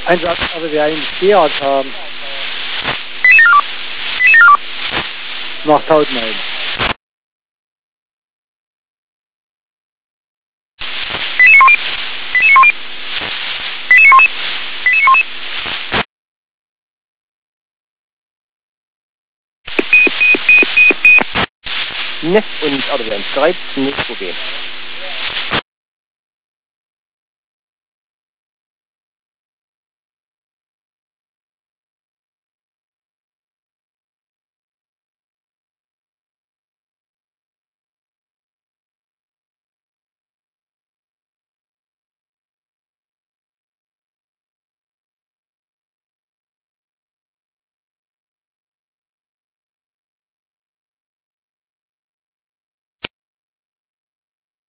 Einsatz, aber wir einen Stehart haben. Nach Tautmeiden. Ne, und aber wir haben Skype, nicht Problem.